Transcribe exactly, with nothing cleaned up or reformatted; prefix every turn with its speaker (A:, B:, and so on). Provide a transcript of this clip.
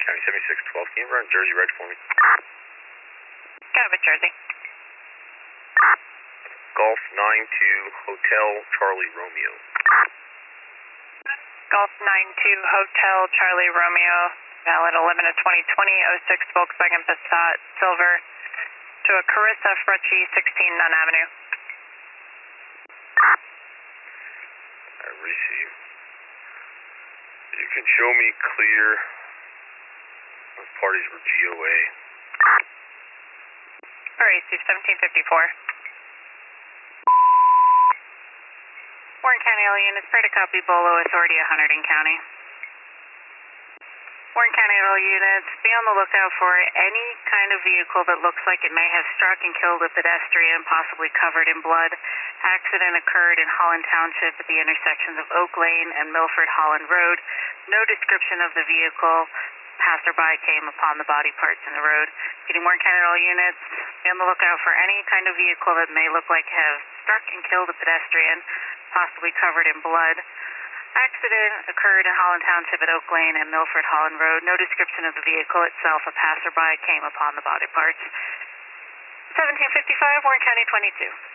A: County seventy-six twelve, can you run Jersey Red for me?
B: Got it, Jersey.
A: Golf nine two Hotel Charlie Romeo.
B: Golf nine two Hotel Charlie Romeo, valid eleven of twenty twenty, oh six Volkswagen Passat Silver to a Carissa Frucci, sixteen Nunn Avenue.
A: I receive. You can show me clear. Those parties were G O A.
B: All right, receive seventeen fifty-four. Warren County all units, pray to copy Bolo Authority of Hunterdon County. Warren County all units, be on the lookout for any kind of vehicle that looks like it may have struck and killed a pedestrian, possibly covered in blood. Accident occurred in Holland Township at the intersections of Oak Lane and Milford Holland Road. No description of the vehicle. Passerby came upon the body parts in the road. Getting Warren County all units, be on the lookout for any kind of vehicle that may look like have struck and killed a pedestrian, possibly covered in blood. Accident occurred in Holland Township at Oak Lane and Milford Holland Road. No description of the vehicle itself. A passerby came upon the body parts. seventeen fifty-five, Warren County twenty-two.